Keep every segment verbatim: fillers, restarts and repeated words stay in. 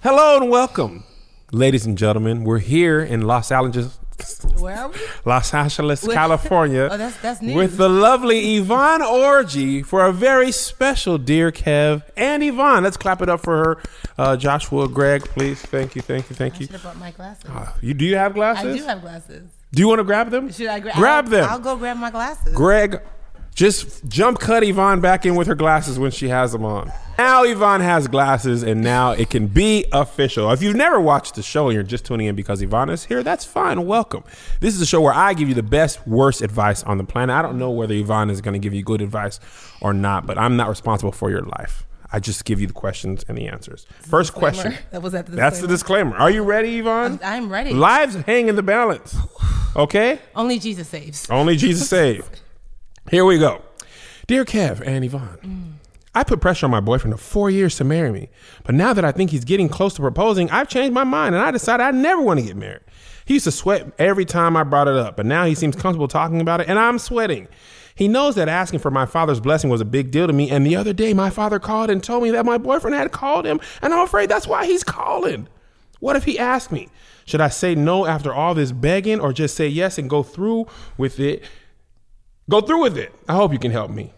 Hello and welcome, ladies and gentlemen. We're here in Los Angeles, Where are we? Los Angeles, With- California, Oh, that's that's new. with the lovely Yvonne Orji for a very special Dear Kev and Yvonne. Let's clap it up for her. Uh, Joshua, Greg, please. Thank you, thank you, thank I you. should have brought my glasses. Uh, you do you have glasses? I do have glasses. Do you want to grab them? Should I gra- grab I'll, them? I'll go grab my glasses. Greg, just jump cut Yvonne back in with her glasses when she has them on. Now Yvonne has glasses, and now it can be official. If you've never watched the show and you're just tuning in because Yvonne is here, that's fine. Welcome. This is a show where I give you the best, worst advice on the planet. I don't know whether Yvonne is going to give you good advice or not, but I'm not responsible for your life. I just give you the questions and the answers. First question. That was that the That's the disclaimer. Are you ready, Yvonne? I'm, I'm ready. Lives hang in the balance. Okay? Only Jesus saves. Only Jesus save. Here we go. Dear Kev and Yvonne, mm. I put pressure on my boyfriend of four years to marry me. But now that I think he's getting close to proposing, I've changed my mind and I decided I never want to get married. He used to sweat every time I brought it up, but now he seems comfortable talking about it and I'm sweating. He knows that asking for my father's blessing was a big deal to me. And the other day, my father called and told me that my boyfriend had called him. And I'm afraid that's why he's calling. What if he asked me? Should I say no after all this begging or just say yes and go through with it? Go through with it. I hope you can help me.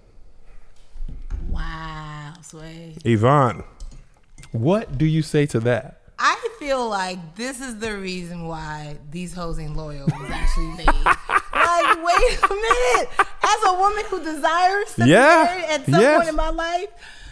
Wow, Sway. Yvonne, what do you say to that? I feel like this is the reason why these hoes ain't loyal was actually made. Like, wait a minute. As a woman who desires to Yeah, be married at some yes. point in my life,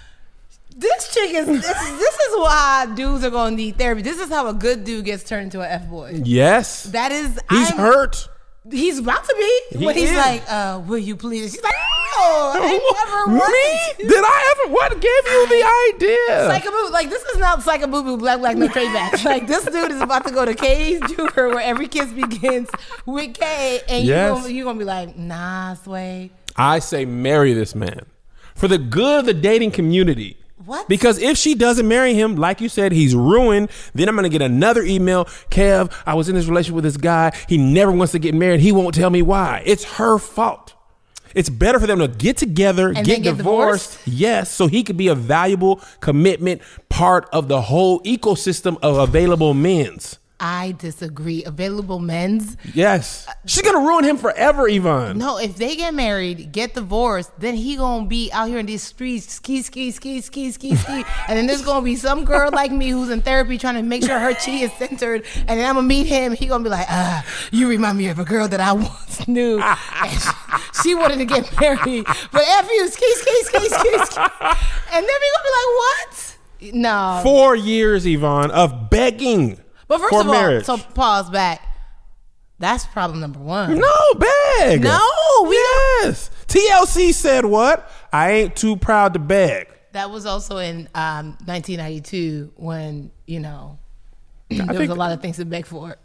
this chick is, this, this is why dudes are going to need therapy. This is how a good dude gets turned into an F-boy. Yes. That is, He's I'm, hurt. He's about to be. He when he's is. like, uh, will you please? She's like, no, I never wanted Me? to. Did I ever? What gave you the idea? Psycho-boo, like this is not Psycho-boo-boo, black, black, no trade back. Like this dude is about to go to K's Junior where every kiss begins with K, and Yes. you're gonna, you gonna be like, nah, Sway. I say marry this man for the good of the dating community. What? Because if she doesn't marry him, like you said, he's ruined. Then I'm going to get another email. Kev, I was in this relationship with this guy. He never wants to get married. He won't tell me why. It's her fault. It's better for them to get together, And get, then get divorced. divorced? Yes, so he could be a valuable commitment part of the whole ecosystem of available men's. I disagree. Available men's. Yes. She's going to ruin him forever, Yvonne. No, if they get married, get divorced, then he gonna be out here in these streets, ski, ski, ski, ski, ski, ski, and then there's gonna be some girl like me who's in therapy trying to make sure her chi is centered, and then I'm gonna meet him. He gonna be like, ah, you remind me of a girl that I once knew, and she, she wanted to get married, but F you, ski, ski, ski, ski, ski, and then we gonna be like, what? No. Four years, Yvonne, of begging. But first for of all, marriage. so pause back. That's problem number one. No, beg. No, we yes. T L C said what? I ain't too proud to beg. That was also in um, nineteen ninety-two when, you know, I there was think- a lot of things to beg for.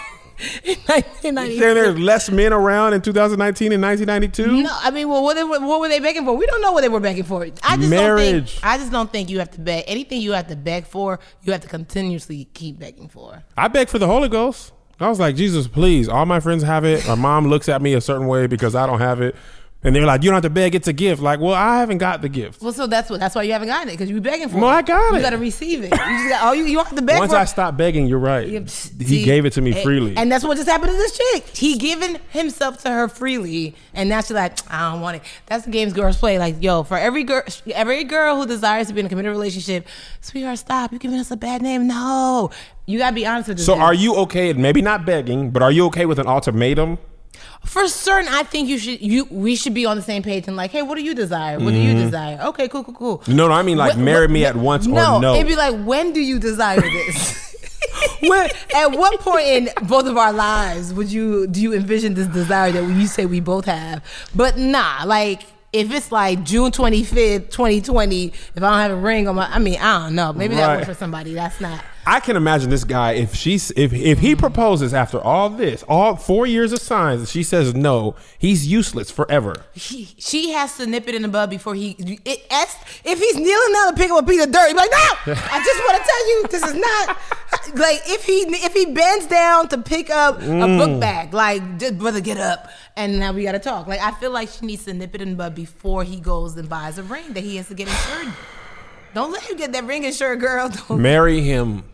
In nineteen ninety-two. Saying there's less men around in two thousand nineteen and nineteen ninety-two? No, I mean, well, what, they, what were they begging for? We don't know what they were begging for. I just Marriage. Don't think, I just don't think you have to beg. Anything you have to beg for, you have to continuously keep begging for. I begged for the Holy Ghost. I was like, Jesus, please. All my friends have it. My mom looks at me a certain way because I don't have it. And they're like, you don't have to beg. It's a gift. Like, well, I haven't got the gift. Well, so that's what. That's why you haven't gotten it, because you be begging for No, it. I got you it. got to receive it. You just got, oh, you, you don't have to beg Once for I it. stopped begging, you're right. Yeah, he see, gave it to me and- freely. And that's what just happened to this chick. He given himself to her freely, and now she's like, I don't want it. That's the games girls play. Like, yo, for every girl, every girl who desires to be in a committed relationship, sweetheart, stop. You're giving us a bad name. No. You got to be honest with this So dude. are you okay, maybe not begging, but are you okay with an ultimatum? For certain, I think you should. You we should be on the same page and like, hey, what do you desire? What do you desire? Okay, cool, cool, cool. No, no, I mean like What- marry what- me at once no, or no. it'd be like, when do you desire this? When, at what point in both of our lives would you do you envision this desire that you say we both have? But nah, like if it's like June twenty-fifth, twenty twenty, if I don't have a ring on my, I mean, I don't know. Maybe that Right. works for somebody. That's not. I can imagine this guy if she's if if he proposes after all this, all four years of signs, and she says no, he's useless forever. He, she has to nip it in the bud before he. It, as, if he's kneeling down to pick up a piece of dirt, he's like, no! I just want to tell you, this is not like if he if he bends down to pick up Mm. a book bag, like, just, brother, get up, and now we got to talk. Like, I feel like she needs to nip it in the bud before he goes and buys a ring that he has to get insured. Don't let him get that ring insured, girl. Don't. Marry him.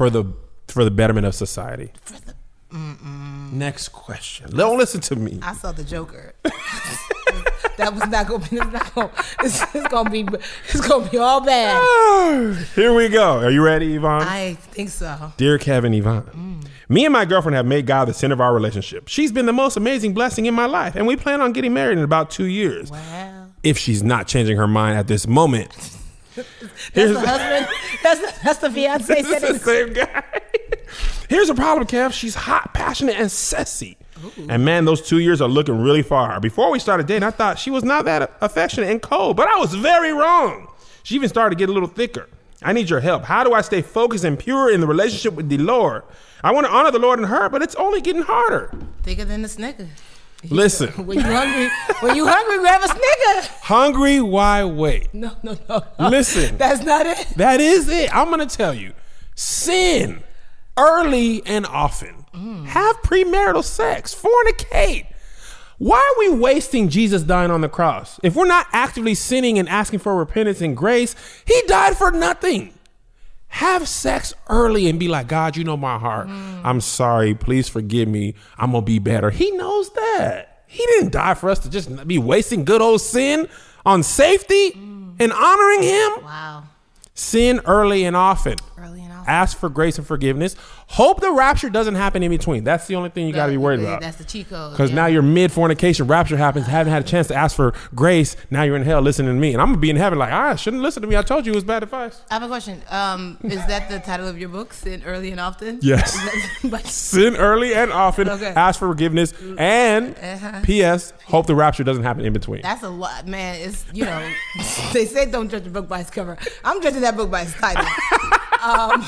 for the for the betterment of society. For the, mm-mm. Next question. Don't listen to me. I saw the Joker. That was not gonna be. It's not gonna. It's, it's gonna be. It's gonna be all bad. Here we go. Are you ready, Yvonne? I think so. Dear Kevin, Yvonne, mm. me and my girlfriend have made God the center of our relationship. She's been the most amazing blessing in my life, and we plan on getting married in about two years. Wow. If she's not changing her mind at this moment. That's the husband. That's the, that's the fiance. This is the same guy. Here's the problem, Kev. She's hot, passionate, and sassy. Ooh. And man, those two years are looking really far. Before we started dating, I thought she was not that affectionate and cold, but I was very wrong. She even started to get a little thicker. I need your help. How do I stay focused and pure in the relationship with the Lord? I want to honor the Lord in her, but it's only getting harder. Thicker than a Snicker. Listen. When you hungry, when you hungry, grab a Snicker. Hungry, why wait? No, no, no, no. Listen. That's not it. That is it. I'm going to tell you. Sin early and often. Mm. Have premarital sex. Fornicate. Why are we wasting Jesus dying on the cross? If we're not actively sinning and asking for repentance and grace, he died for nothing. Have sex early and be like, God, you know my heart. Mm. I'm sorry. Please forgive me. I'm going to be better. He knows that. He didn't die for us to just be wasting good old sin on safety mm. and honoring him. Wow. Sin early and often. Early and often. Ask for grace and forgiveness. Hope the rapture doesn't happen in between. That's the only thing you got to be worried about. That's the cheat code. Because yeah. now you're mid fornication, rapture happens, haven't had a chance to ask for grace. Now you're in hell listening to me. And I'm going to be in heaven like, ah, shouldn't listen to me. I told you it was bad advice. I have a question. Um, is that the title of your book, Sin Early and Often? Yes. That, Sin early and often. Okay. Ask for forgiveness. And uh-huh. P S Hope the rapture doesn't happen in between. That's a lot, man. It's, you know, they say don't judge a book by its cover. I'm judging that book by its title. um,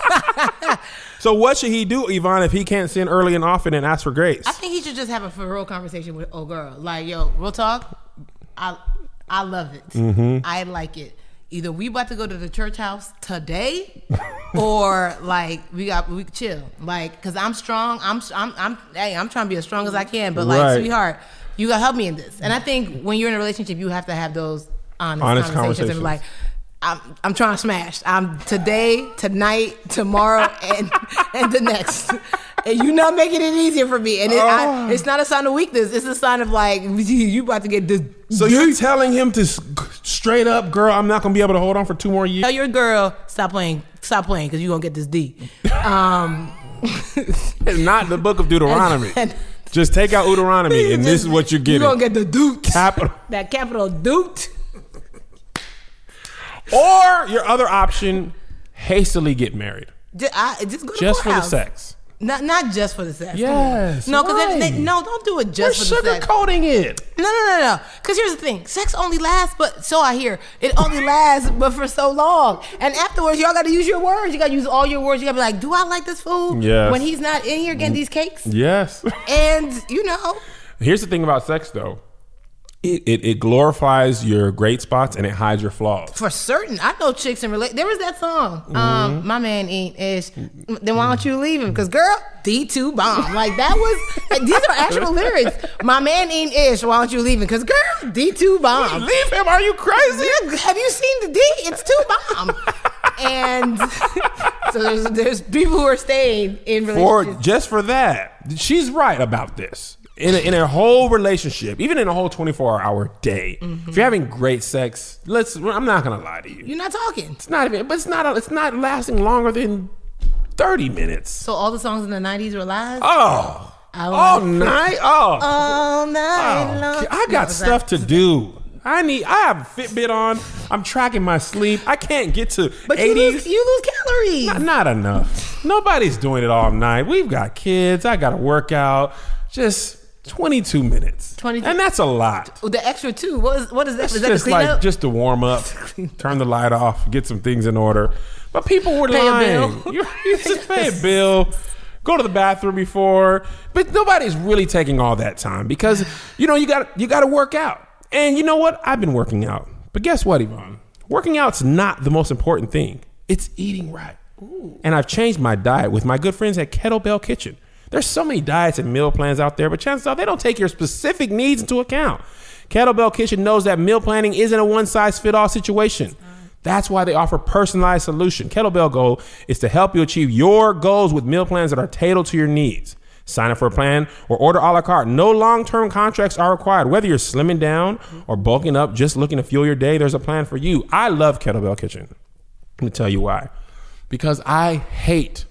So what should he do, Yvonne, if he can't sin early and often and ask for grace? I think he should just have a for real conversation with old girl. Like, yo, real talk, I I love it. Mm-hmm. I like it. Either we about to go to the church house today, or like we got we chill. Like, cause I'm strong. I'm I'm I'm hey, I'm trying to be as strong as I can. But like, right. sweetheart, you gotta help me in this. And I think when you're in a relationship, you have to have those honest, honest conversations, conversations and be like, I'm I'm trying to smash. I'm today, tonight, tomorrow, and and the next. And you're not making it easier for me. And it, oh. I, it's not a sign of weakness. It's a sign of like, you about to get this. So you're telling him to straight up, girl, I'm not going to be able to hold on for two more years? Tell your girl, stop playing, stop playing, because you're going to get this D. Um, it's not the book of Deuteronomy. And, and, Just take out Deuteronomy, and just, this is what you're getting. You're going to get the doot. Capital. That capital doot. Or your other option, hastily get married. Just, I, just go to Just for house. the sex. Not not just for the sex. Yes. No, because no, don't do it just We're for the sex. Sugarcoating it. No, no, no, no. Because here's the thing: sex only lasts, but so I hear it only lasts, but for so long. And afterwards, y'all got to use your words. You got to use all your words. You got to be like, "Do I like this food?" Yes. When he's not in here getting these cakes. Yes. And you know. Here's the thing about sex, though. It, it it glorifies your great spots and it hides your flaws. For certain. I know chicks in relate. There was that song. Mm-hmm. Um, my man ain't ish. Then why don't you leave him? Because girl, D two bomb. Like that was. Like, these are actual lyrics. My man ain't ish. Why don't you leave him? Because girl, D two bomb. Leave him? Are you crazy? Have you seen the D? It's two bomb. And so there's there's people who are staying in relationships. For just for that, she's right about this. In a, in a whole relationship, even in a whole twenty-four hour day, mm-hmm. if you're having great sex, let's. I'm not gonna lie to you. You're not talking. It's not even. But it's not. It's not lasting longer than thirty minutes. So all the songs in the nineties were live. Oh, all night. Oh, all night oh. long. I got no, stuff to do. I need. I have a Fitbit on. I'm tracking my sleep. I can't get to but eighties. You lose, you lose calories. Not, not enough. Nobody's doing it all night. We've got kids. I got to work out. Just. twenty-two minutes. twenty-two And that's a lot. The extra two, what is, what is that? It's is that just the like up? Just to warm up, turn the light off, get some things in order. But people were pay lying. You, you just pay a bill, go to the bathroom before. But nobody's really taking all that time because you know you got you got to work out. And you know what? I've been working out. But guess what, Yvonne? Working out's not the most important thing. It's eating right. Ooh. And I've changed my diet with my good friends at Kettlebell Kitchen. There's so many diets and meal plans out there, but chances are they don't take your specific needs into account. Kettlebell Kitchen knows that meal planning isn't a one-size-fit-all situation. That's why they offer personalized solution. Kettlebell Go is to help you achieve your goals with meal plans that are tailored to your needs. Sign up for a plan or order a la carte. No long-term contracts are required. Whether you're slimming down or bulking up, just looking to fuel your day, there's a plan for you. I love Kettlebell Kitchen. Let me tell you why. Because I hate,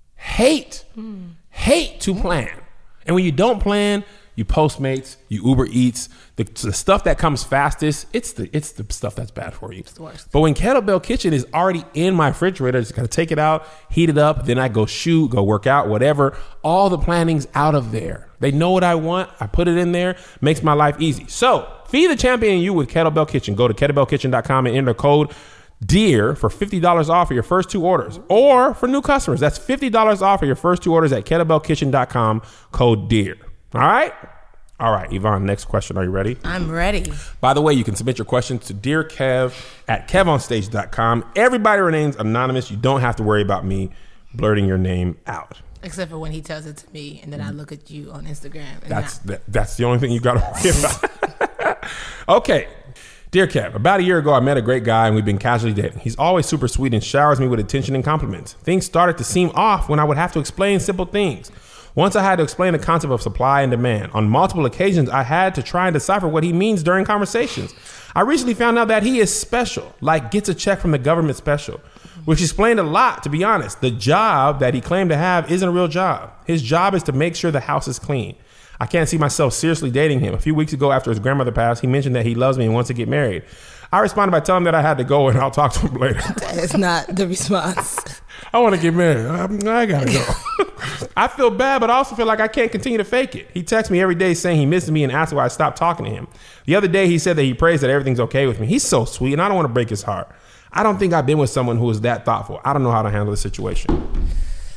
hate, mm. hate to plan. And when you don't plan, you Postmates, you Uber Eats, the, the stuff that comes fastest, it's the it's the stuff that's bad for you. It's the worst. But when Kettlebell Kitchen is already in my refrigerator, I just gotta take it out, heat it up, then I go shoot, go work out, whatever. All the planning's out of there. They know what I want. I put it in there, makes my life easy. So feed the champion in you with Kettlebell Kitchen. Go to kettlebell kitchen dot com and enter code DEAR for fifty dollars off of your first two orders. Or for new customers, that's fifty dollars off of your first two orders at kettlebell kitchen dot com, code DEAR. All right? All right, Yvonne, next question. Are you ready? I'm ready. By the way, you can submit your questions to dear kev at kev on stage dot com. Everybody remains anonymous. You don't have to worry about me blurting your name out. Except for when he tells it to me, and then I look at you on Instagram. And that's that, that's the only thing you got to worry about. Okay. Dear Kev, about a year ago, I met a great guy and we've been casually dating. He's always super sweet and showers me with attention and compliments. Things started to seem off when I would have to explain simple things. Once I had to explain the concept of supply and demand. On multiple occasions, I had to try and decipher what he means during conversations. I recently found out that he is special, like gets a check from the government special, which explained a lot, to be honest. The job that he claimed to have isn't a real job. His job is to make sure the house is clean. I can't see myself seriously dating him. A few weeks ago, after his grandmother passed, he mentioned that he loves me and wants to get married. I responded by telling him that I had to go and I'll talk to him later. That is not the response. I want to get married. I, I gotta go. I feel bad, but I also feel like I can't continue to fake it. He texts me every day saying he misses me and asks why I stopped talking to him. The other day, he said that he prays that everything's okay with me. He's so sweet, and I don't want to break his heart. I don't think I've been with someone who is that thoughtful. I don't know how to handle the situation.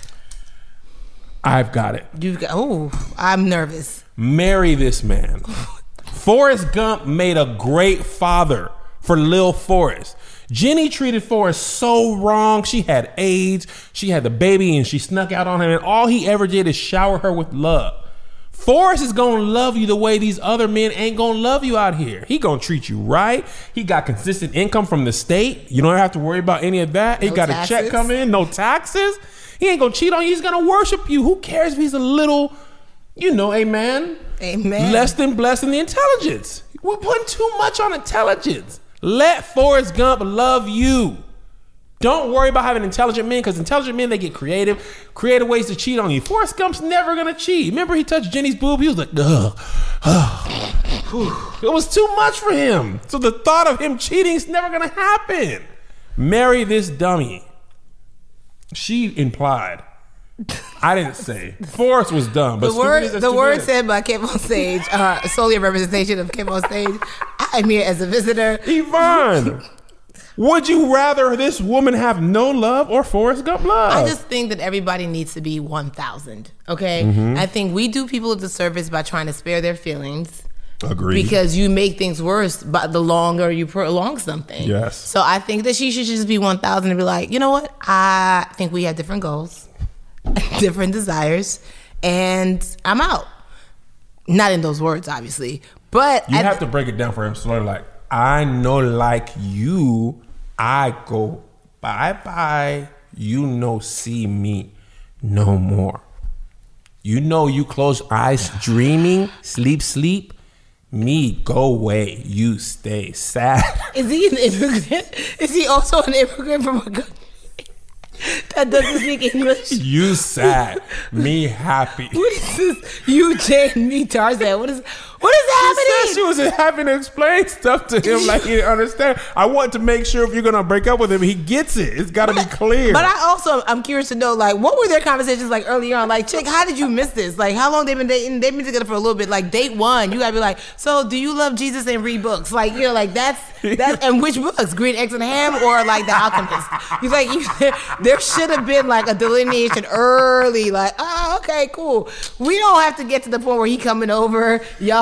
I've got it. You've got. Oh, I'm nervous. Marry this man. Forrest Gump made a great father for Lil Forrest. Jenny treated Forrest so wrong. She had AIDS. She had the baby and she snuck out on him. And all he ever did is shower her with love. Forrest is going to love you the way these other men ain't going to love you out here. He going to treat you right. He got consistent income from the state. You don't have to worry about any of that. No he got taxes. A check come in. No taxes. He ain't going to cheat on you. He's going to worship you. Who cares if he's a little, you know, amen. Amen. Less than blessed in the intelligence. We're putting too much on intelligence. Let Forrest Gump love you. Don't worry about having intelligent men, because intelligent men, they get creative, creative ways to cheat on you. Forrest Gump's never going to cheat. Remember he touched Jenny's boob? He was like, ugh. It was too much for him. So the thought of him cheating is never going to happen. Marry this dummy. She implied. I didn't say. Forrest was dumb. But the word, the word said by Kev on Stage, uh, solely a representation of Kev on Stage. I'm here as a visitor. Yvonne, would you rather this woman have no love or Forrest Gump love? I just think that everybody needs to be one thousand. Okay? Mm-hmm. I think we do people a disservice by trying to spare their feelings. Agreed. Because you make things worse by the longer you prolong something. Yes. So I think that she should just be one thousand and be like, you know what? I think we have different goals, different desires, and I'm out. Not in those words, obviously. But you have to break it down for him slowly. Like, I know, like you, I go bye bye. You know, see me no more. You know, you close eyes, dreaming, sleep, sleep. Me go away. You stay sad. Is he an immigrant? Is he also an immigrant from a country that doesn't speak English? You sad. Me happy. What is this? You Jane, me Tarzan. What is what is happening? She said she was having to explain stuff to him like he didn't understand. I want to make sure if you're gonna break up with him, he gets it. It's got to be clear. But I also I'm curious to know, like, what were their conversations like early on? Like, chick, how did you miss this? Like, how long they been dating? They've been together for a little bit. Like, date one, you gotta be like, so do you love Jesus and read books? Like, you know, like that's that's and which books? Green Eggs and Ham or like The Alchemist? He's like, you, there should have been like a delineation early. Like, oh, okay, cool. We don't have to get to the point where he coming over, y'all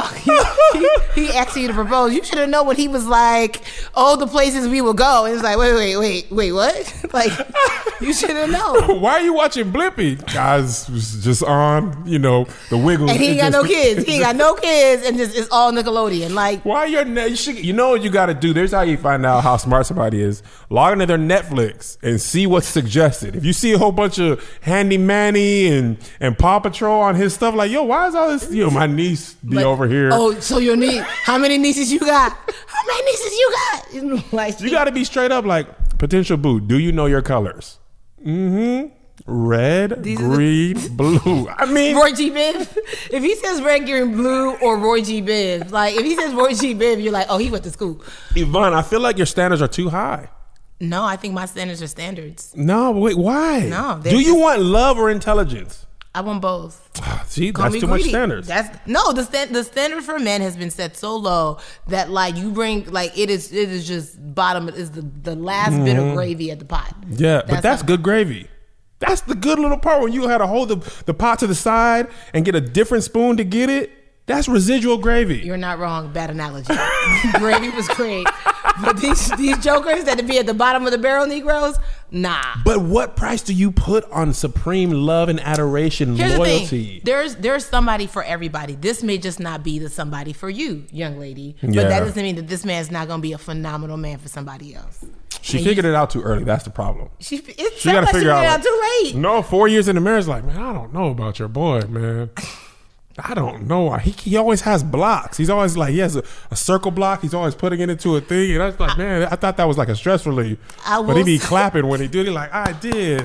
he, he, he asking you to propose. You should have known when he was like, "Oh, the places we will go." And it's like, wait, wait, wait, wait, what? Like, you should have known. Why are you watching Blippi? Guys was just on, you know, the Wiggles. And he ain't got just, no kids. He ain't got no kids, and just it's all Nickelodeon. Like, why your you should, you know what you got to do? There's how you find out how smart somebody is. Log into their Netflix and see what's suggested. If you see a whole bunch of Handy Manny and and Paw Patrol on his stuff, like, yo, why is all this? You know, my niece be like, over here. Oh, so your niece? How many nieces you got? How many nieces you got? You know, like, you got to be straight up. Like, potential boo. Do you know your colors? Mm-hmm. Red, These green, the- blue. I mean, Roy G. Biv. If he says red, green, blue, or Roy G. Biv, like if he says Roy G. Biv, you're like, oh, he went to school. Yvonne, I feel like your standards are too high. No, I think my standards are standards. No, wait, why? No, do you just, want love or intelligence? I want both. See, Call that's me too greedy. much standards. That's no the stand, the standard for men has been set so low that like you bring like it is it is just bottom is the the last mm-hmm. bit of gravy at the pot. Yeah, that's but that's how, good gravy. That's the good little part when you had to hold the, the pot to the side and get a different spoon to get it. That's residual gravy. You're not wrong. Bad analogy. Gravy was great. But these these jokers that to be at the bottom of the barrel Negroes, nah. But what price do you put on supreme love and adoration, Here's loyalty? The thing. There's there's somebody for everybody. This may just not be the somebody for you, young lady. But yeah. that doesn't mean that this man's not going to be a phenomenal man for somebody else. She and figured you, it out too early. That's the problem. She, it she got to like figure she out, it like, out too late. No, four years in the marriage, like, man, I don't know about your boy, man. I don't know. He he always has blocks. He's always like, he has a, a circle block. He's always putting it into a thing. And I was like, man, I thought that was like a stress relief. I but he be say, clapping when he do it. He like, I did.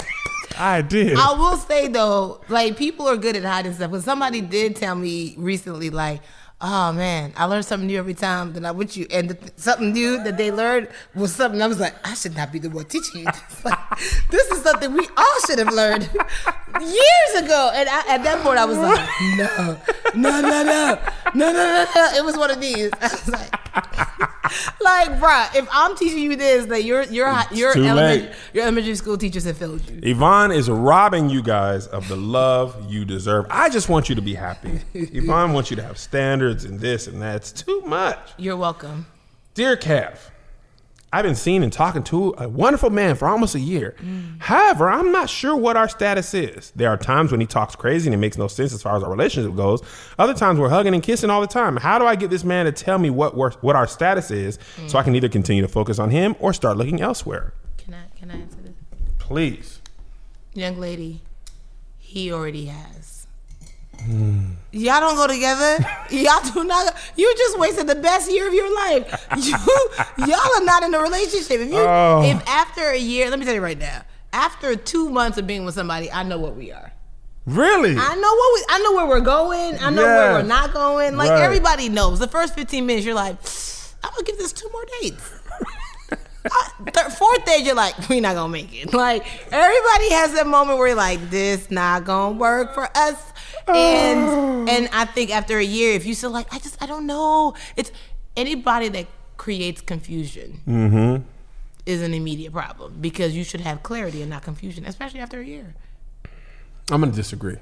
I did. I will say though, like people are good at hiding stuff. But somebody did tell me recently, like, oh man, I learned something new every time that I'm with you. And the, something new that they learned was something I was like, I should not be the one teaching you this. Like, this is something we all should have learned years ago. And I, at that point, I was like, no, no, no, no, no, no, no, no. It was one of these. I was like, like, bruh, if I'm teaching you this, that your your your elementary, your elementary school teachers have failed you. Yvonne is robbing you guys of the love you deserve. I just want you to be happy. Yvonne wants you to have standards and this and that. It's too much. You're welcome. Dear Kev, I've been seeing and talking to a wonderful man for almost a year. Mm. However, I'm not sure what our status is. There are times when he talks crazy and it makes no sense as far as our relationship goes. Other times we're hugging and kissing all the time. How do I get this man to tell me what we're, what our status is mm. so I can either continue to focus on him or start looking elsewhere? Can I can I answer this? Please. Young lady, he already has. Mm. Y'all don't go together. Y'all do not. You just wasted the best year of your life. You, y'all are not in a relationship. If you, oh. if after a year, let me tell you right now. After two months of being with somebody, I know what we are. Really? I know what we. I know where we're going. I know yeah. where we're not going. Like right. everybody knows. The first fifteen minutes, you're like, I'm gonna give this two more dates. uh, third, fourth day, you're like, we're not gonna make it. Like everybody has that moment where you're like, this not gonna work for us. And oh. and I think after a year, if you still like, I just I don't know. It's anybody that creates confusion mm-hmm. is an immediate problem because you should have clarity and not confusion, especially after a year. I'm gonna disagree.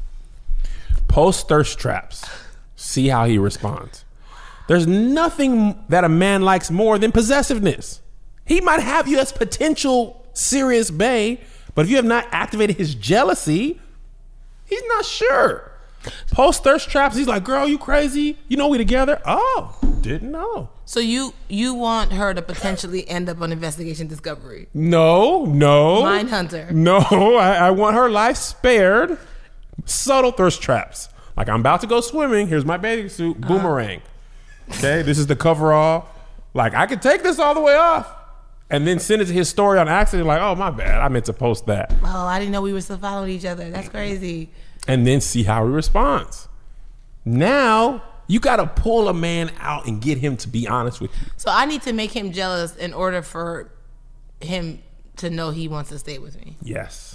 Post thirst traps. See how he responds. There's nothing that a man likes more than possessiveness. He might have you as potential serious bae, but if you have not activated his jealousy, he's not sure. Post thirst traps. He's like, girl, you crazy? You know we together? Oh, didn't know. So you you want her to potentially end up on Investigation Discovery? No, no. Mindhunter. No, I, I want her life spared. Subtle thirst traps. Like I'm about to go swimming. Here's my bathing suit. Boomerang. Okay, this is the coverall. Like I could take this all the way off. And then send it to his story on accident, like, oh, my bad. I meant to post that. Oh, I didn't know we were still following each other. That's crazy. And then see how he responds. Now, you got to pull a man out and get him to be honest with you. So I need to make him jealous in order for him to know he wants to stay with me. Yes.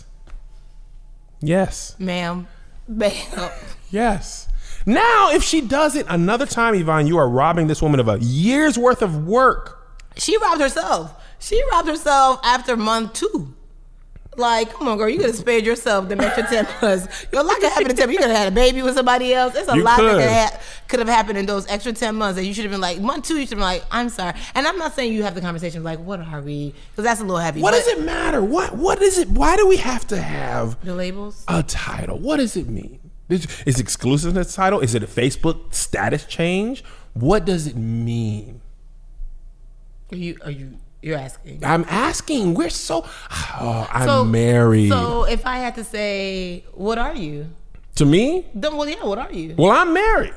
Yes. Ma'am. Ma'am. Yes. Now, if she does it another time, Yvonne, you are robbing this woman of a year's worth of work. She robbed herself. She robbed herself after month two. Like, come on, girl, you could have spared yourself the extra ten months. You know, a lot could happen in ten months. You could have had a baby with somebody else. There's a You lot could. that could, ha- could have happened in those extra ten months that you should have been like, month two, you should have been like, I'm sorry. And I'm not saying you have the conversation like, what are we? Because that's a little heavy. What but does it matter? What What is it? Why do we have to have the labels? a title? What does it mean? Is, is exclusiveness a title? Is it a Facebook status change? What does it mean? Are you, are you, you're asking? I'm asking. We're so. Oh, I'm So- married. So if I had to say, what are you? To me, Then, well, yeah, what are you? well, I'm married.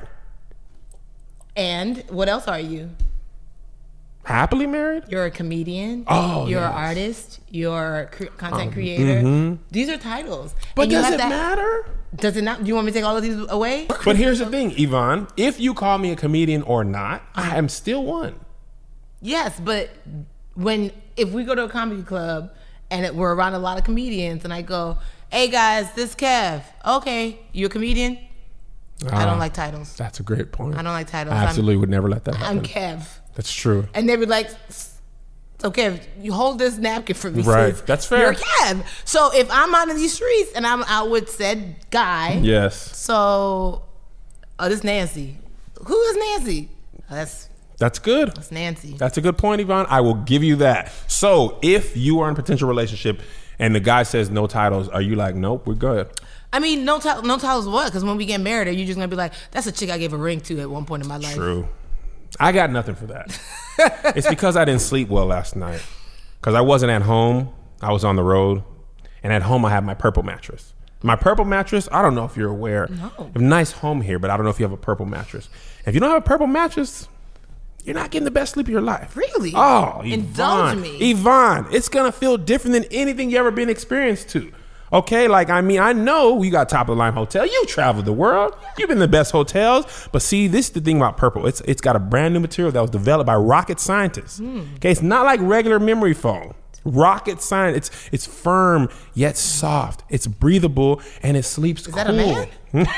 And what else are you? Happily married. You're a comedian. Oh, you're yes. an artist. You're a cre- content creator. These are titles. But And you does have it to- matter? Does it not? Do you want me to take all of these away? But here's the thing, Yvonne. If you call me a comedian or not, I am still one. Yes, but when if we go to a comedy club and it, we're around a lot of comedians, and I go, "Hey guys, this Kev. Okay, you a comedian? I Ah, don't like titles. That's a great point. I don't like titles. I absolutely would never let that I'm, happen. I'm Kev." That's true. And they'd be like, so Kev, you hold this napkin for me, Right. sis. That's fair. You're Kev. So if I'm out in these streets and I'm out with said guy, Yes. so, oh, this Nancy. Who is Nancy? Oh, that's, That's good. that's Nancy. That's a good point, Yvonne. I will give you that. So if you are in a potential relationship and the guy says no titles, are you like, nope, we're good? I mean, no, t- no titles what? Because when we get married, are you just going to be like, that's a chick I gave a ring to at one point in my life? True. I got nothing for that. It's because I didn't sleep well last night. Because I wasn't at home. I was on the road. And at home, I have my purple mattress. My purple mattress, I don't know if you're aware. No. I have a nice home here, but I don't know if you have a purple mattress. If you don't have a purple mattress, you're not getting the best sleep of your life. Really? Oh, Indulge Yvonne. me. Yvonne, it's going to feel different than anything you ever been experienced to. Okay, like, I mean, I know you got top of the line hotel. You traveled the world. You've been in the best hotels. But see, this is the thing about purple. It's It's got a brand new material that was developed by rocket scientists. Mm. Okay, it's not like regular memory foam. Rocket science. It's it's firm yet soft. It's breathable and it sleeps Is cool. that a man?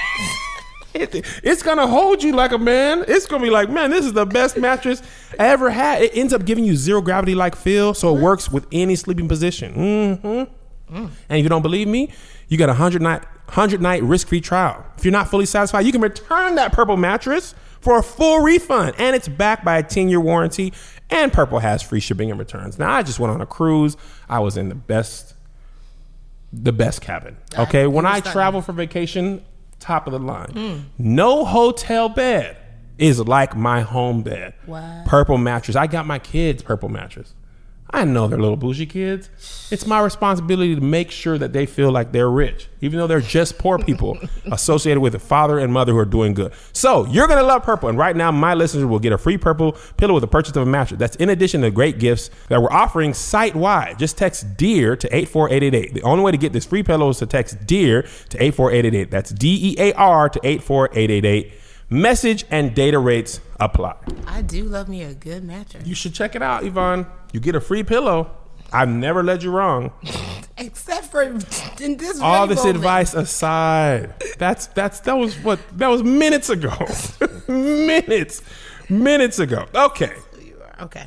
It, it's gonna hold you like a man. It's gonna be like, man, this is the best mattress I ever had. It ends up giving you zero gravity like feel, so it works with any sleeping position. Mm-hmm. Mm. And if you don't believe me, you got a hundred night hundred night risk free trial. If you're not fully satisfied, you can return that purple mattress for a full refund, and it's backed by a ten year warranty. And Purple has free shipping and returns. Now, I just went on a cruise. I was in the best, the best cabin. Okay, when I travel for vacation, top of the line. Mm. No hotel bed is like my home bed. Wow. Purple mattress. I got my kids purple mattress. I know they're little bougie kids. It's my responsibility to make sure that they feel like they're rich, even though they're just poor people associated with a father and mother who are doing good. So you're going to love Purple. And right now, my listeners will get a free Purple pillow with the purchase of a mattress. That's in addition to great gifts that we're offering site-wide. Just text DEAR to eight four eight eight eight. The only way to get this free pillow is to text DEAR to eight four eight eight eight. That's D E A R to eight four eight eight eight. Message and data rates apply. I do love me a good mattress. You should check it out, Yvonne. You get a free pillow. I've never led you wrong. Except for in this All very this moment. advice aside, that's that's that was what that was minutes ago. minutes, minutes ago. Okay, You are. Okay.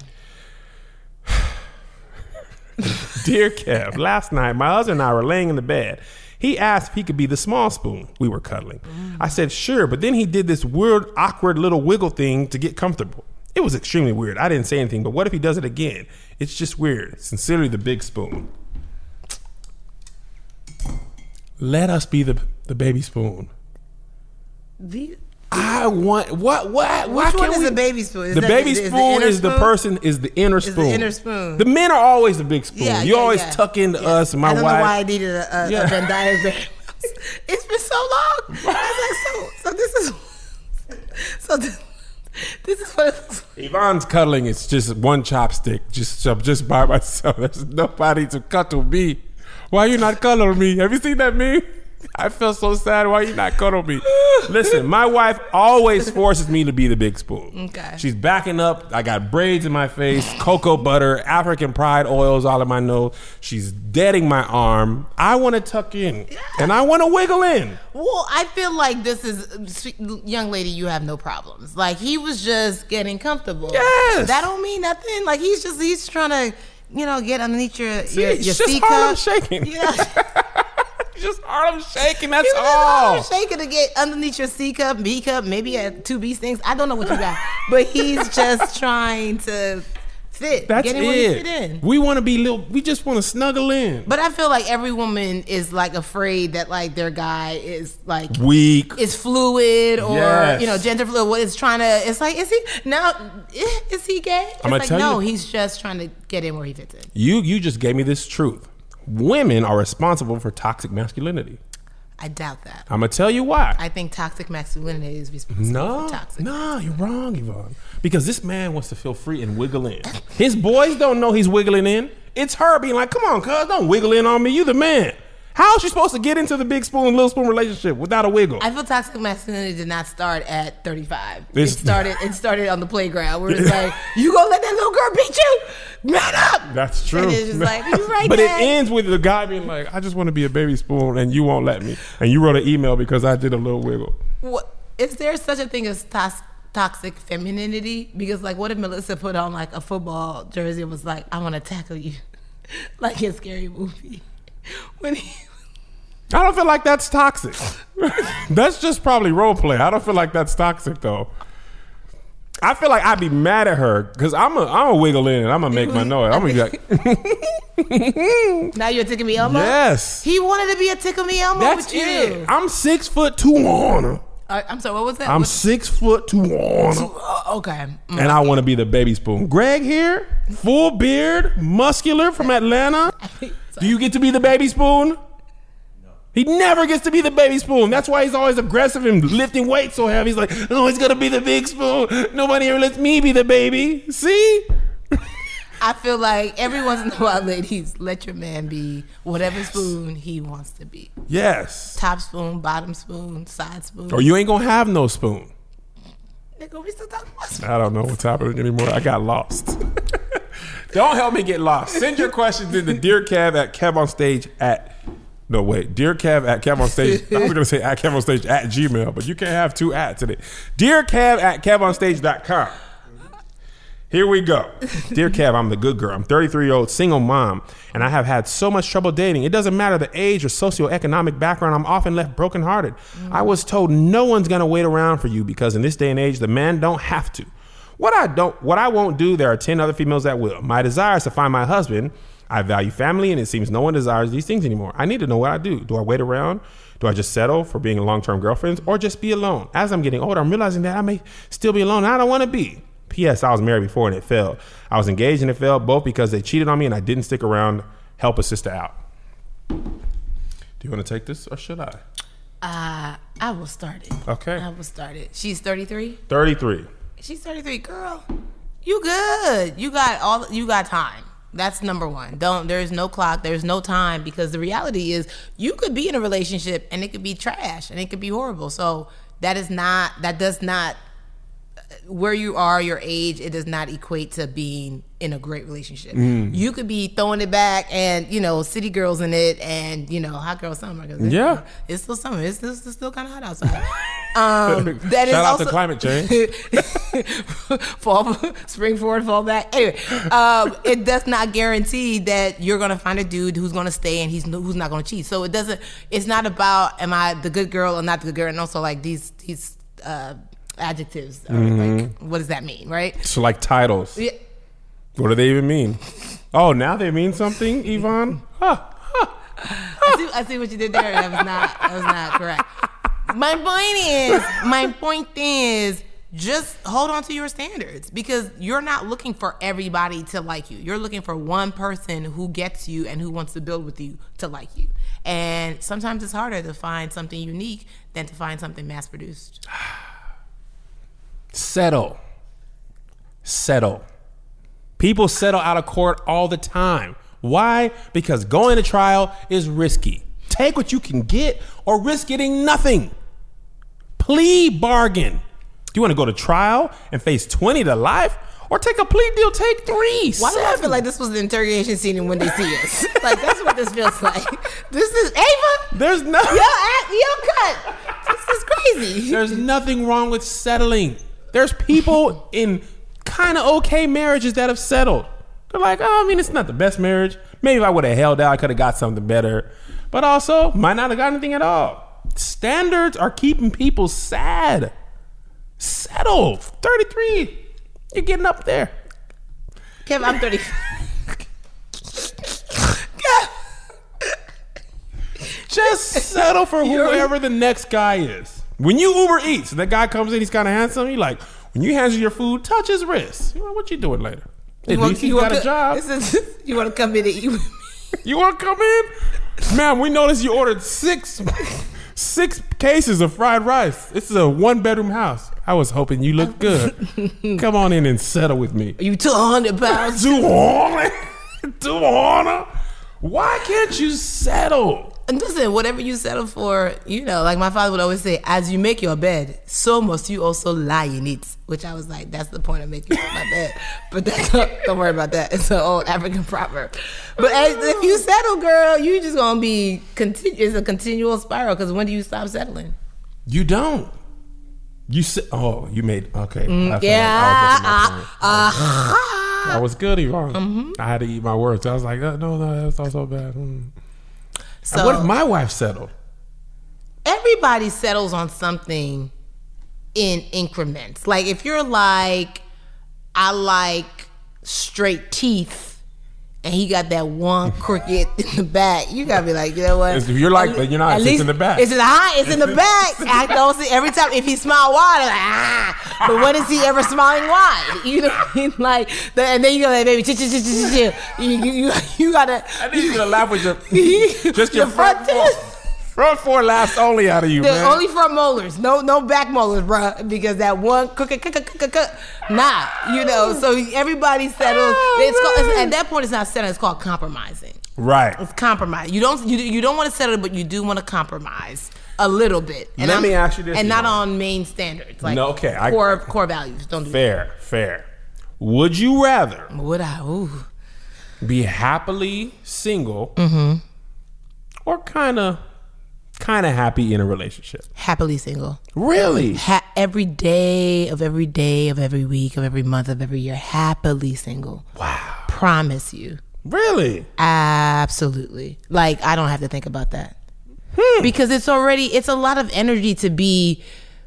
dear Kev. Last night, my husband and I were laying in the bed. He asked if he could be the small spoon. We were cuddling. I said sure, but then he did this weird, awkward little wiggle thing to get comfortable. It was extremely weird. I didn't say anything, but what if he does it again? It's just weird. Sincerely, the big spoon. Let us be the the baby spoon. The, I want what what why which can't one is we, the baby spoon? Is the that baby is the spoon inner is the spoon? person is the inner the spoon. inner spoon. The men are always the big spoon. Yeah, you yeah, always yeah. tuck into Yeah. us and my I don't wife. know why I needed a, a, Yeah. a Venn diagram. It's been so long. I was like, so, so this is, so this, this is what. Yvonne's cuddling. It's just one chopstick. Just I'm just by myself. There's nobody to cuddle me. Why you not cuddling me? Have you seen that meme? I feel so sad. Why you not cuddle me? Listen, my wife always forces me to be the big spoon. Okay. She's backing up. I got braids in my face, cocoa butter, African pride oils all in my nose. She's deading my arm. I want to tuck in, and I want to wiggle in. Well, I feel like this is, sweet young lady, you have no problems. Like, he was just getting comfortable. Yes. That don't mean nothing. Like, he's just, he's trying to you know, get underneath your See, your, it's your just C Harlem cup. shaking. Yeah. Just Harlem shaking. That's You all. just shaking to get underneath your C cup, B cup, maybe at two B things. I don't know what you got, but he's just trying to fit. That's get in it. where you fit in. We want to be little. We just want to snuggle in. But I feel like every woman is like afraid that like their guy is like Weak. is fluid or Yes. you know gender fluid. What is trying to? It's like is he now? Is he gay? It's I'ma like tell no, you. he's just trying to get in where he fits in. You you just gave me this truth. Women are responsible for toxic masculinity. I doubt that. I'm gonna tell you why. I think toxic masculinity is responsible No, for toxic. no, you're wrong, Yvonne. Because this man wants to feel free and wiggle in. His boys don't know he's wiggling in. It's her being like, "Come on, cuz, don't wiggle in on me. You the man." How is she supposed to get into the big spoon, little spoon relationship without a wiggle? I feel toxic masculinity did not start at thirty-five. It's- it started. It started on the playground where it's like, you gonna let that little girl beat you? Man up. That's true. And it's just like, you right, But Dad. it ends with the guy being like, "I just want to be a baby spoon, and you won't let me." And you wrote an email because I did a little wiggle. What, is there such a thing as tos- toxic femininity? Because like, what if Melissa put on like a football jersey and was like, "I want to tackle you," like in Scary Movie when he. I don't feel like that's toxic. That's just probably role play. I don't feel like that's toxic though. I feel like I'd be mad at her because I'm a I'm a wiggle in and I'm gonna make my noise. I'm gonna be like, Now you're tickle me Elmo. yes, He wanted to be a tickle me Elmo that's with you. it. I'm six foot two on her. Uh, I'm sorry. What was that? I'm What- six foot two on her. Uh, okay. Mm. And I want to be the baby spoon. Greg here, full beard, muscular from Atlanta. Do you get to be the baby spoon? He never gets to be the baby spoon. That's why he's always aggressive and lifting weights so heavy. He's like, "Oh, he's gonna be the big spoon. Nobody ever lets me be the baby." See? I feel like every once in a while, ladies, let your man be whatever spoon he wants to be. Yes. Top spoon, bottom spoon, side spoon. Or you ain't gonna have no spoon. Nigga, we still talking about spoon. I don't know what's happening anymore. I got lost. Don't help me get lost. Send your questions in to Dear Kev at Kev on Stage at No, wait. Dear Kev at Kev on Stage. I was going to say at Kev on Stage at Gmail, but you can't have two at today. Dear Kev at Kev on Stage dot com. Here we go. Dear Kev, I'm the good girl. I'm thirty-three-year-old single mom, and I have had so much trouble dating. It doesn't matter the age or socioeconomic background. I'm often left brokenhearted. Mm. I was told no one's going to wait around for you because in this day and age, the man don't have to. What I don't, what I won't do, there are ten other females that will. My desire is to find my husband. I value family, and it seems no one desires these things anymore. I need to know what I do. Do I wait around? Do I just settle for being long-term girlfriends or just be alone? As I'm getting older, I'm realizing that I may still be alone, and I don't want to be. P S. I was married before, and it failed. I was engaged, and it failed, both because they cheated on me, and I didn't stick around, help a sister out. Do you want to take this, or should I? Uh, I will start it. Okay. I will start it. She's thirty-three? thirty-three. She's thirty-three. Girl, you good. You got all. You got time. That's number one. Don't, there's no clock, there's no time, because the reality is you could be in a relationship and it could be trash and it could be horrible. So that is not, that does not, where you are, your age, it does not equate to being in a great relationship. Mm. You could be throwing it back and, you know, city girls in it and, you know, hot girl summer. Yeah. It's, it's still summer. It's, it's still kind of hot outside. Um, that Shout is out also, to climate change. fall, spring forward, fall back. Anyway, um, it does not guarantee that you're gonna find a dude who's gonna stay and he's who's not gonna cheat. So it doesn't. It's not about am I the good girl or not the good girl, and also like these these uh, adjectives. Are mm-hmm. Like, what does that mean, right? So like titles. Yeah. What do they even mean? Oh, now they mean something, Yvonne? Huh, huh, huh. I, see, I see what you did there. That was not. That was not correct. My point is, my point is, just hold on to your standards, because you're not looking for everybody to like you. You're looking for one person who gets you and who wants to build with you to like you. And sometimes it's harder to find something unique than to find something mass produced. Settle. Settle. People settle out of court all the time. Why? Because going to trial is risky. Take what you can get or risk getting nothing. Plea bargain. Do you want to go to trial and face twenty to life, or take a plea deal, take three? Why do I seven? feel like this was the interrogation scene in When They See Us? Like, that's what this feels like. This is Ava. There's no. Yo, act, yo, cut. This is crazy. There's nothing wrong with settling. There's people in kind of okay marriages that have settled. They're like, oh, I mean, it's not the best marriage. Maybe if I would have held out, I could have got something better. But also, might not have got anything at all. Standards are keeping people sad. Settle. thirty-three. You're getting up there. Kev, I'm thirty. Just settle for whoever the next guy is. When you Uber Eats, that guy comes in, he's kind of handsome. You're like, when you hand your food, touch his wrist. You know, what you doing later? At You least he's got a to, job. Is, you want to come in and eat with me? You want to come in? Ma'am, we noticed you ordered six six cases of fried rice. This is a one-bedroom house. I was hoping you looked good. Come on in and settle with me. You two hundred pounds. two hundred? two hundred? Why can't you settle? And listen, whatever you settle for, you know, like my father would always say, as you make your bed, so must you also lie in it. Which I was like, that's the point of making my bed. But that's not, don't worry about that. It's an old African proverb. But as, if you settle, girl, you just gonna be continu- it's a continual spiral. Because when do you stop settling? You don't. You said, oh, you made okay. Mm, I yeah, like I, was uh, uh, I was good, Yvonne. Mm-hmm. I had to eat my words. I was like, oh, no, no, that's not so bad. Mm. So What if my wife settled? Everybody settles on something in increments. Like if you're like, I like straight teeth, and he got that one crooked in the back, you gotta be like, you know what? If you're like that, you're not. It's in the back. It's in the high. It's in the back. I don't see every time if he smile wide, I'm like, ah. But when is he ever smiling wide? You know what I mean? Like, the, and then you go like, baby, chill, chill, chill, chill, chill. You, you, you, you gotta. I think you're gonna laugh with your just your, Your front, front four. teeth. Front four laughs only out of you, The man. only front molars, no, no back molars, bruh, because that one crooked, crooked, crooked, crooked, nah, you know. So everybody settles. Oh, it's called, it's, man. at that point, it's not settling. It's called compromising. Right. It's compromise. You don't, you, you don't want to settle, but you do want to compromise a little bit. And Let I'm, me ask you this, and not Yvonne. on main standards, like No, okay, I- core core values. Don't do Fair, fair. Would you rather that. Would I? Ooh. be happily single Mm-hmm. or kind of kind of happy in a relationship? Happily single. Really? Ha- every day of every day of every week of every month of every year, happily single. Wow. Promise you. Really? Absolutely. Like, I don't have to think about that. Hmm. Because it's already, it's a lot of energy to be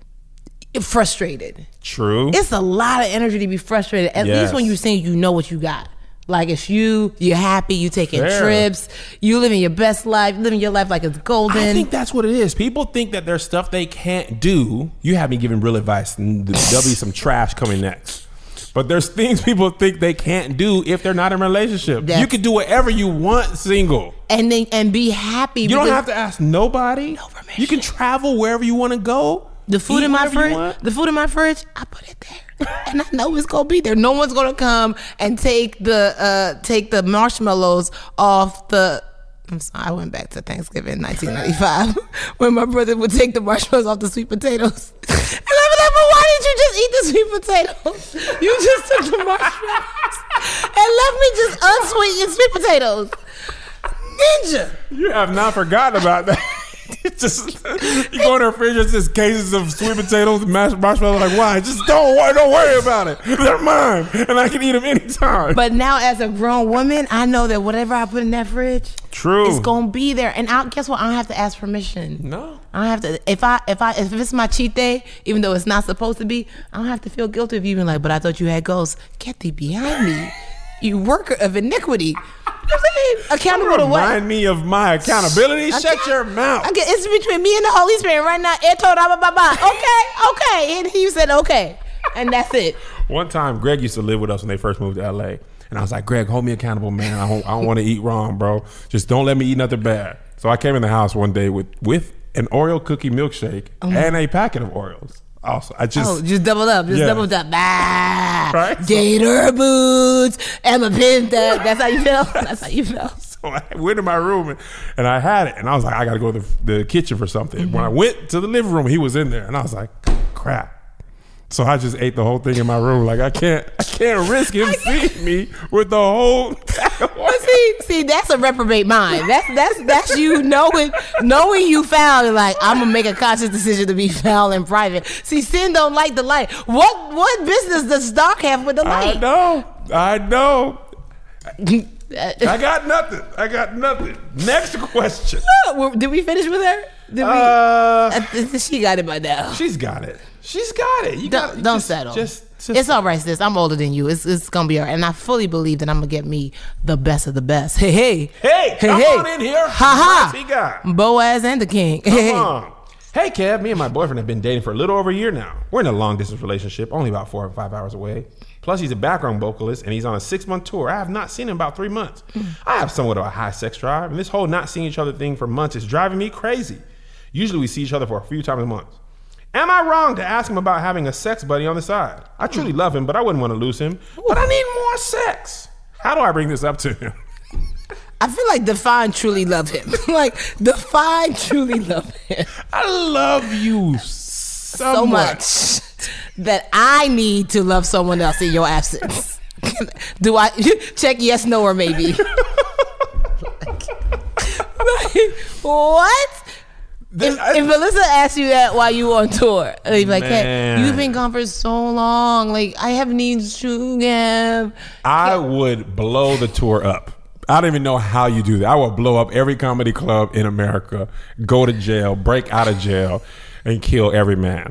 frustrated. True. It's a lot of energy to be frustrated. At Yes. least when you're saying you know what you got. Like, it's you, you're happy, you taking Fair. trips, you living your best life, living your life like it's golden. I think that's what it is. People think that there's stuff they can't do. You have me giving real advice, and there'll be some trash coming next. But there's things people think they can't do if they're not in a relationship. That's- you can do whatever you want single. and then, and be happy. You don't have to ask nobody. No permission. You can travel wherever you want to go. The food Eat in my whatever you fridge, want. the food in my fridge, I put it there, and I know it's gonna be there. No one's gonna come and take the uh, take the marshmallows off the. I'm sorry, I went back to Thanksgiving nineteen ninety-five when my brother would take the marshmallows off the sweet potatoes, and I was like, "But why did you just eat the sweet potatoes? You just took the marshmallows and left me just unsweetened sweet potatoes, ninja." You have not forgotten about that. It's just you go in her fridge, it's just cases of sweet potatoes and mashed marshmallows. Like, why? Just don't worry, don't worry about it. They're mine, and I can eat them anytime. But now, as a grown woman, I know that whatever I put in that fridge, True. it's gonna be there. And I guess what? I don't have to ask permission. No. I don't have to. If I if I if it's my cheat day, even though it's not supposed to be, I don't have to feel guilty if you been like, but I thought you had goals. Get thee behind me, you worker of iniquity. You know what I'm saying? Accountable to what? Remind me of my accountability. Shut Account- your mouth. Okay, it's between me and the Holy Spirit right now. Eto raba baba. Okay, okay, and he said okay, and that's it. One time, Greg used to live with us when they first moved to L A. And I was like, Greg, hold me accountable, man. I don't, I don't want to eat wrong, bro. Just don't let me eat nothing bad. So I came in the house one day with, with an Oreo cookie milkshake and a packet of Oreos. Also, I just... Oh, just double up. Just Yeah. double up. Bah. Right? Gator boots. Emma Pinta. That's how you feel? That's how you feel. So I went in my room and, and I had it. And I was like, I got to go to the, the kitchen for something. Mm-hmm. When I went to the living room, he was in there. And I was like, crap. So I just ate the whole thing in my room. Like, I can't I can't risk him seeing me with the whole... But see, see, that's a reprobate mind. That's that's that's you knowing knowing you foul and like, I'm gonna make a conscious decision to be foul in private. See, sin don't like the light. What what business does dark have with the I light? know. I know. I got nothing. I got nothing. Next question. Did we finish with her? Did Uh, we? She got it by now. She's got it. She's got it. You Don't, got, don't just, settle. Just, just, it's all right, sis. I'm older than you. It's it's gonna be all right, and I fully believe that I'm gonna get me the best of the best. Hey, hey, Hey, come hey. on in here. Ha ha. What's he got? Boaz and the king. Come Hey, on. Hey, Kev. Me and my boyfriend have been dating for a little over a year now. We're in a long distance relationship, only about four or five hours away. Plus, he's a background vocalist, and he's on a six-month tour. I have not seen him in about three months. I have somewhat of a high sex drive, and this whole not seeing each other thing for months is driving me crazy. Usually, we see each other for a few times a month. Am I wrong to ask him about having a sex buddy on the side? I truly love him, but I wouldn't want to lose him. But I need more sex. How do I bring this up to him? I feel like Define truly love him. Like Define truly love him I love you so, so much. much that I need to love someone else in your absence. Do I check yes, no, or maybe? like, like, what? If, if Melissa asked you that while you were on tour, you'd be like, hey, Man. you've been gone for so long. Like, I have needs to give. I would blow the tour up. I don't even know how you do that. I would blow up every comedy club in America, go to jail, break out of jail, and kill every man.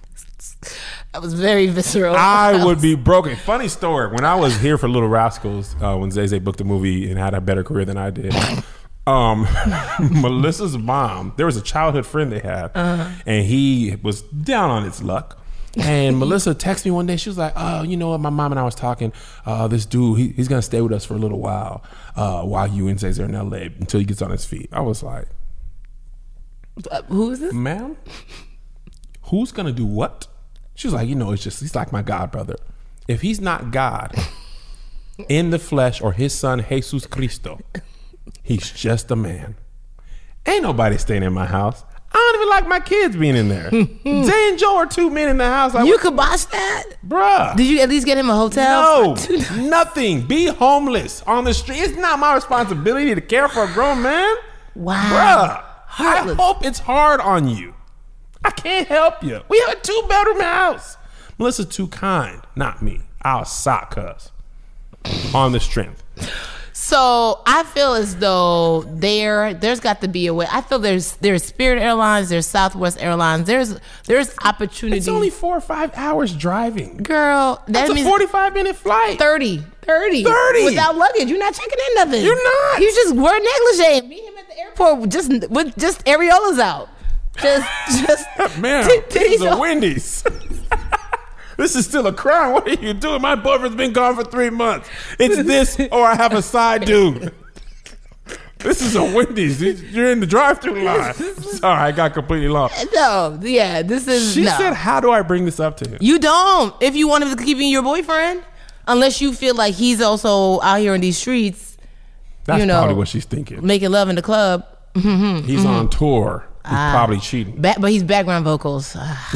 That was very visceral. I would be broken. Funny story. When I was here for Little Rascals, uh, when Zay Zay booked the movie and had a better career than I did, um, Melissa's mom, there was a childhood friend they had, uh-huh. and he was down on his luck. And Melissa texted me one day. She was like, "Oh, you know what? My mom and I was talking. Uh, this dude, he, he's gonna stay with us for a little while, uh, while you and Zay Zay are in L A until he gets on his feet." I was like, uh, "Who is this, ma'am? Who's gonna do what?" She was like, "You know, it's just he's like my god brother. If he's not God in the flesh or his son Jesus Cristo, he's just a man. Ain't nobody staying in my house. I don't even like my kids being in there. Zay and Joe are two men in the house. I you would, could boss that, bruh. Did you at least get him a hotel? No, nothing. Be homeless on the street. It's not my responsibility to care for a grown man. Wow, bruh. heartless. I hope it's hard on you. I can't help you. We have a two bedroom house. Melissa's too kind, not me. I'll sock us on the strength. So I feel as though there, there's got to be a way. I feel there's there's Spirit Airlines, there's Southwest Airlines, there's there's opportunity. It's only four or five hours driving. Girl, that That's means a forty-five minute flight. thirty, thirty, thirty without luggage. You're not checking in nothing. You're not. You just wear negligee. Meet him at the airport with just with just areolas out. Just just man, t- this is a out. Wendy's. This is still a crime. What are you doing? My boyfriend's been gone for three months. It's this or I have a side dude. This is a Wendy's. You're in the drive-thru line. Sorry, I got completely lost. No, yeah, this is. She no. said, "How do I bring this up to him?" You don't. If you want him to keep being your boyfriend, unless you feel like he's also out here in these streets. That's you know, probably what she's thinking. Making love in the club. Mm-hmm, he's mm-hmm. on tour. He's uh, probably cheating. Ba- but he's background vocals.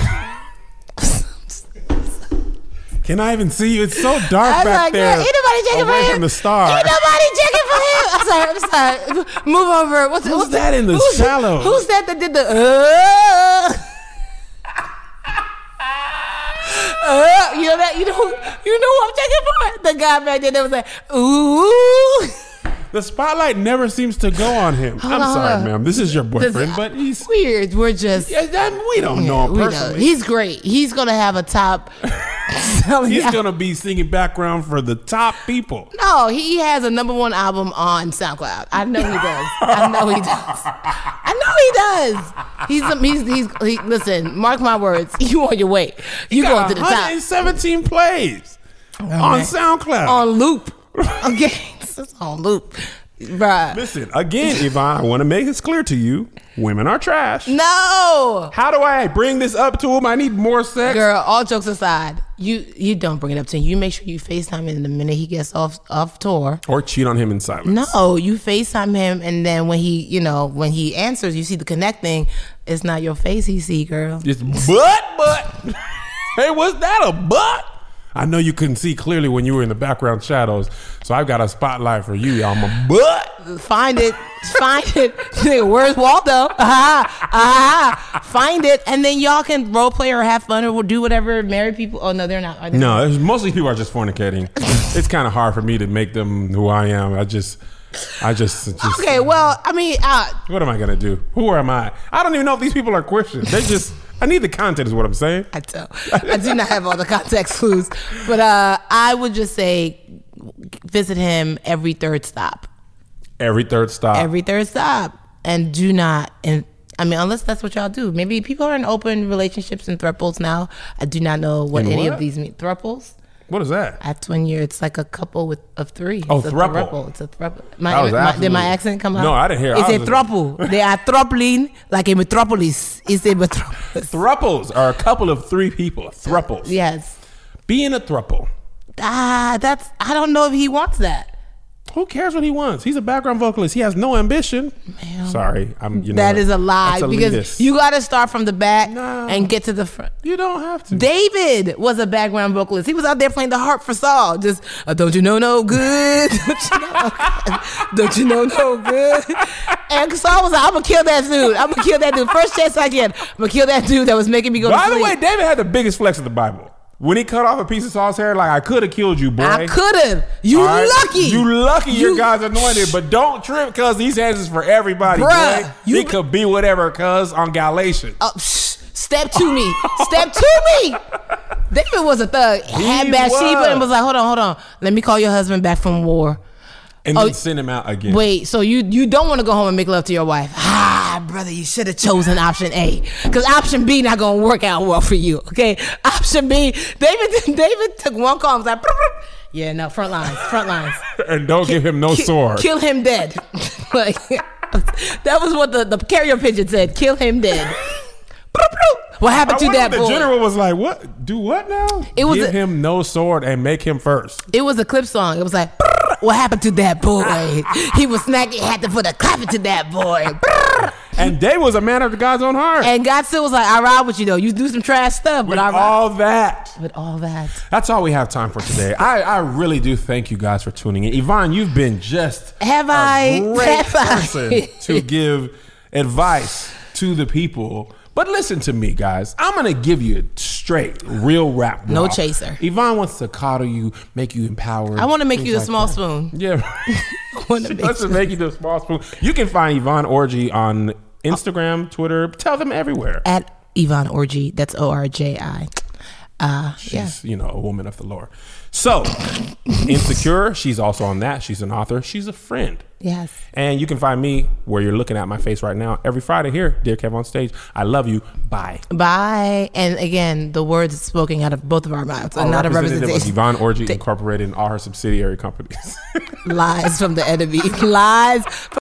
Can I even see you? It's so dark back like, there. Ain't nobody checking away for him. From the star. Ain't nobody checking for him. I'm sorry. I'm sorry. Move over. What's, who's what's that in the who's, shallow? Who's that that did the? Uh, uh, you know that? You know? You know who I'm checking for? The guy back there that was like, ooh. The spotlight never seems to go on him. Hold I'm on, sorry, hold on. ma'am. This is your boyfriend, this, but he's weird. We're just yeah. That, we don't yeah, know him we personally. Know. He's great. He's gonna have a top. He's gonna be singing background for the top people. No, he has a number one album on SoundCloud. I know he does. I know he does. I know he does. He's a, he's he's he, listen. Mark my words. You on your way. You going to the top. one hundred seventeen plays oh, on man. SoundCloud on loop. Okay, it's on loop. Right. Listen, again, Yvonne, I want to make this clear to you. Women are trash. No. How do I bring this up to him? I need more sex. Girl, all jokes aside, you you don't bring it up to him. You make sure you FaceTime him the minute he gets off off tour. Or cheat on him in silence. No, you FaceTime him, and then when he, you know, when he answers, you see the connecting. It's not your face he see, girl. It's butt, butt. Hey, was that a butt? I know you couldn't see clearly when you were in the background shadows, so I've got a spotlight for you. I'm a butt. Find it, Find it. Where's Waldo? Ah, ah, find it, and then y'all can role play or have fun or do whatever. Marry people. Oh no, they're not. Are they? No, mostly people are just fornicating. It's kind of hard for me to make them who I am. I just, I just, just Okay, well, I mean, uh, what am I gonna do? Who am I? I don't even know if these people are Christians. They just, I need the content, is what I'm saying. I tell. I do not have all the context clues, but uh, I would just say visit him every third stop. Every third stop. Every third stop, and do not. And I mean, unless that's what y'all do. Maybe people are in open relationships and thruples now. I do not know what In any what? of these mean. Thruples. What is that? That's when you're. It's like a couple with of three. Oh, it's a thruple. thruple. It's a thruple. That My, was my, did absolutely- my accent come out? No, I didn't hear it. It's I a was thruple. They are thrupling like a metropolis. It's a metropolis. Thruples are a couple of three people. Thruples. Yes. Being a thruple. Ah, that's. I don't know if he wants that. Who cares what he wants? He's a background vocalist. He has no ambition. Man. Sorry, I'm. You know, That is a lie that's because elitist. you got to start from the back No. and get to the front. You don't have to. David was a background vocalist. He was out there playing the harp for Saul. Just uh, don't you know no good? Don't you know? Don't you know no good? And Saul was like, I'm gonna kill that dude. I'm gonna kill that dude. First chance I get, I'm gonna kill that dude that was making me go. By to the sleep. way, David had the biggest flex in the Bible. When he cut off a piece of Saul's hair, like, I could have killed you, boy. I could have. You All right? lucky. You lucky your You- God's anointed, but don't trip because these hands is for everybody, Bruh, boy. you- He could be whatever, cuz, on Galatians. Uh, shh, step to me. Step to me. David was a thug. Had He Bathsheba was. and was like, hold on, hold on. Let me call your husband back from war. And Oh, then send him out again. Wait, so you you don't want to go home and make love to your wife? Ah, brother, you should have chosen option A, because option B not gonna work out well for you. Okay, option B. David David took one call and was like, "Brr, brr." Yeah, no, front lines, front lines. And don't give him no Ki- sword. Kill him dead. Like that was what the the carrier pigeon said. Kill him dead. Brr, brr. What happened I to wonder that if boy? the general was like, what? Do what now? It was Give a- him no sword and make him first. It was a clip song. It was like, "Brr, what happened to that boy? He was snacking, had to put a clap to that boy. Brr." And David was a man after God's own heart. And God still was like, I ride with you though. You do some trash stuff, With but I ride all that. with all that. That's all we have time for today. I, I really do thank you guys for tuning in. Yvonne, you've been just Have a I? great Have I? person to give advice to the people. But listen to me, guys. I'm going to give you a straight, real rap. No raw. chaser. Yvonne wants to coddle you, make you empowered. I want to make things you a like small that. spoon. Yeah. I want to She make wants to make you the small spoon. You can find Yvonne Orji on Instagram, Twitter. Tell them everywhere. at Yvonne Orji. That's O R J I. Uh, yeah. She's, you know, a woman of the Lord. So, Insecure, she's also on that. She's an author. She's a friend. Yes. And you can find me where you're looking at my face right now every Friday here, Dear Kev on Stage. I love you. Bye. Bye. And again, the words spoken out of both of our mouths are Our not a representative of representation. Yvonne Orji Incorporated and all her subsidiary companies. Lies from the enemy. Lies.